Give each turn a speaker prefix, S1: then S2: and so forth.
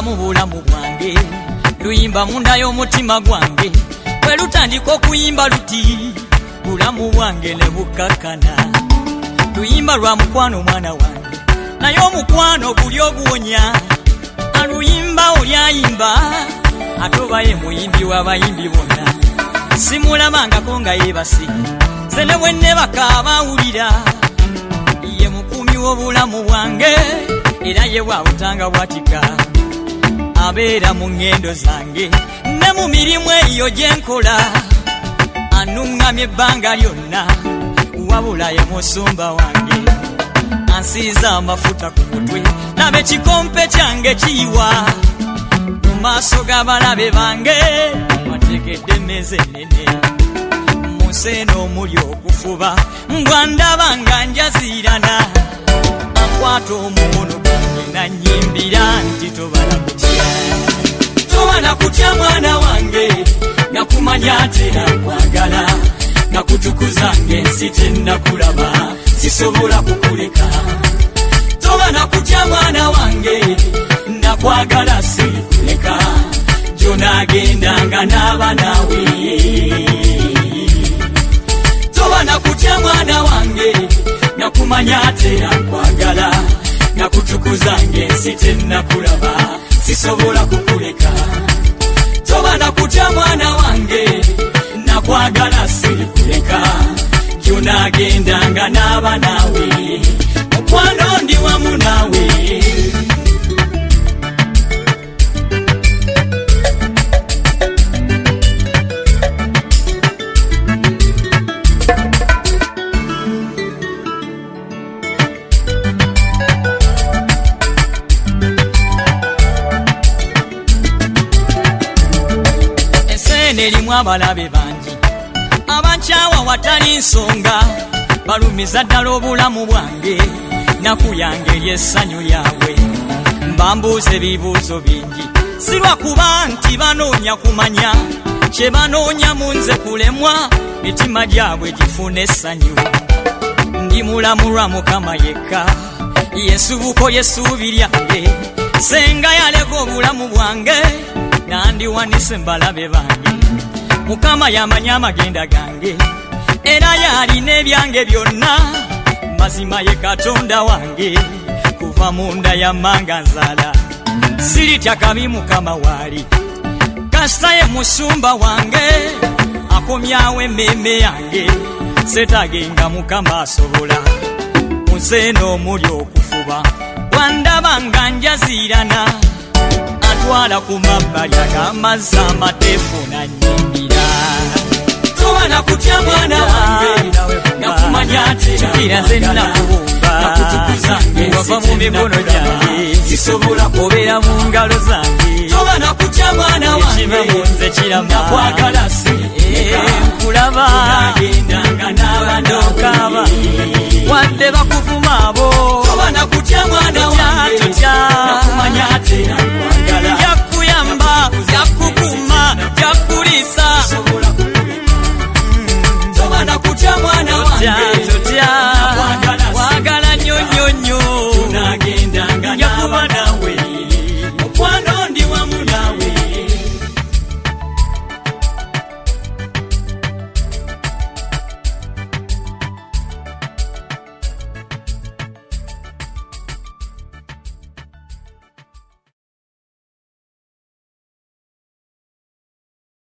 S1: luyimba mu bulamu bwange, luyimba munda y'omutima gwange, bwe lutandika okuyimba luti bulamu bwange ne bukkakana. Luyimba lwa mukwano mwana wange, naye omukwano guli oguwonya. Aluyimba oli ayimba, atobaye muyimbi w'abayimbi bonna. Simulamangako nga yeebase, nze ne bwe nnebaka abawulira. Ye mukumi w'obulamu bwange, era ye bw'abutanga bwatika. Abeera mu ngendo zange ne mu mirimu eyo gye nkola. Anuŋŋamya ebbanga lyonna, wabula ye musumba wange. Ansiiza amafuta ku mutwe, laba ekikompe kyange kiyiwa. Mu maaso g'abalabe bange wateekedde emmeeza ennene. Mu nsi eno omuli okufuba, mbwa ndaba nga njaziirana. Ankwata omukono gwange nanyimbira nti tobala kutya. Tobala kutya mwana wange, nakumanya ate nakwagala. Nakutukuza ng'ensi tennakulaba, sisobola kukuleka. Tobala kutya mwana wange, nakwagala sikuleka. Gy'onaagendanga naaba naawe. Tobala kutya mwana wange, nakumanya ate nakwagala. Nakutukuza ng'ensi tennakulaba, sisobola kukuleka. Tobala kutya mwana wange, nakwagala sikuleka. Gy'onaagendanga naaba naawe. Mukwano ndi wamu naawe. Erimu abalabe bangi abankyawa watali nsonga, balumiza ddala obulamu bwange. Naku yange ly'essanyu yaabwe, mbambuuza ebibuuzo bingi, si lwakuba nti banoonya kumanya. Kye banoonya mu nze kulemwa, mitima gyabwe gifuna essanyu. Ndi mulamu lwa Mukama yekka, ye nsubuko y'essuubi lyange. Senga yaleka obulamu bwange, nandiwanise mbalabe bange. Mukama yamanya amagenda gange, era yalina ebyange byonna. Mazima ye Katonda wange, kuva mu nda ya manga nzaala. Siritya kabi Mukama waali, kasita ye musumba wange. Akomyawo emmeeme yange, seetagenga Mukama asobola. Mu nsi eno omuli okufuba, wandaba nga njaziirana. Atwala ku mabbali ag'amazzi amateefu nanyimbira. Tobala kutya mwana wange, nakumanya ate nakubumba. Nakutukuza ng'ensi mu mikono gyange, sisobola kubeera mu ngalo zange. Tobala kutya mwana wange, ekiba mu nze kirama. Nakwagala sikuleka, nkulaba. Nagendanga n'abantu